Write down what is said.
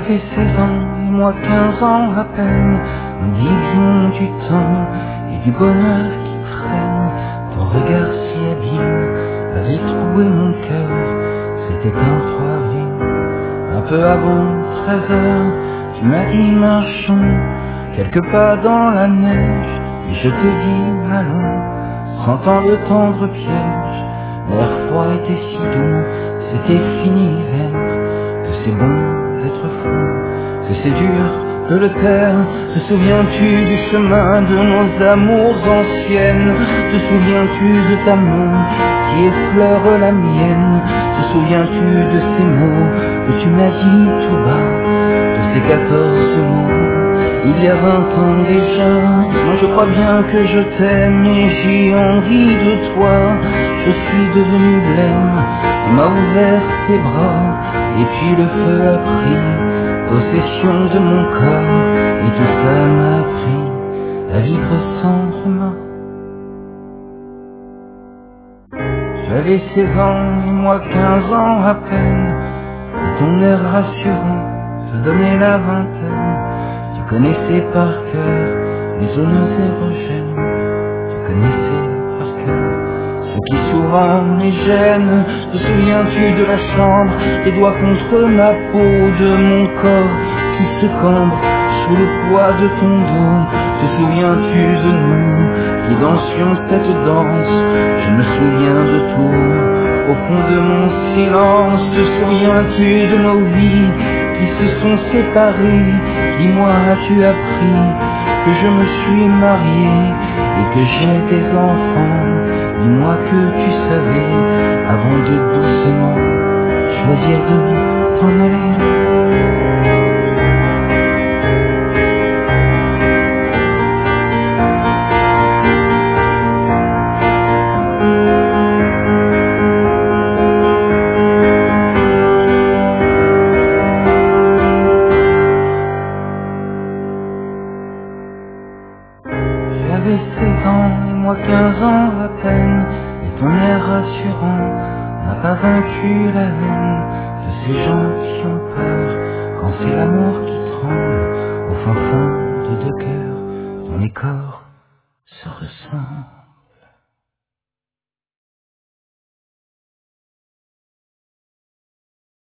J'avais 16 ans et moi 15 ans à peine. Nous vivions du temps et du bonheur qui traîne. Ton regard si habile avait troué mon cœur. C'était un 3 avril. Un peu avant 13 heures, tu m'as dit marchons quelques pas dans la neige. Et je te dis allons, sentant le tendre piège. L'air froid était si doux, c'était fini l'hiver. Que c'est bon d'être fou, que c'est dur de le taire. Te souviens-tu du chemin de nos amours anciennes? Te souviens-tu de ta main qui effleure la mienne? Te souviens-tu de ces mots que tu m'as dit tout bas? De ces 14 mots, il y a 20 ans déjà. Moi je crois bien que je t'aime et j'ai envie de toi. Je suis devenu blême, tu m'as ouvert tes bras. Et puis le feu a pris possession de mon corps. Et tout ça m'a appris à vivre sans remords. J'avais 16 ans et moi 15 ans à peine. Et ton air rassurant te donnait la vingtaine. Tu connaissais par cœur les zones érogènes. Tu connaissais par cœur ce qui souvent les gêne. Te souviens-tu de la chambre, tes doigts contre ma peau, de mon corps qui se cambre sous le poids de ton dos? Te souviens-tu de nous qui dansions cette danse? Je me souviens de tout au fond de mon silence. Te souviens-tu de nos vies qui se sont séparées? Dis-moi, as-tu appris que je me suis marié et que j'ai des enfants? Dis-moi que tu savais avant de doucement choisir de t'en aller. J'avais 16 ans et moi 15 ans à peine. Et ton air rassurant n'a pas vaincu la haine de ces gens qui ont peur quand c'est l'amour qui tremble au fin fond de deux cœurs dont les corps se ressemblent.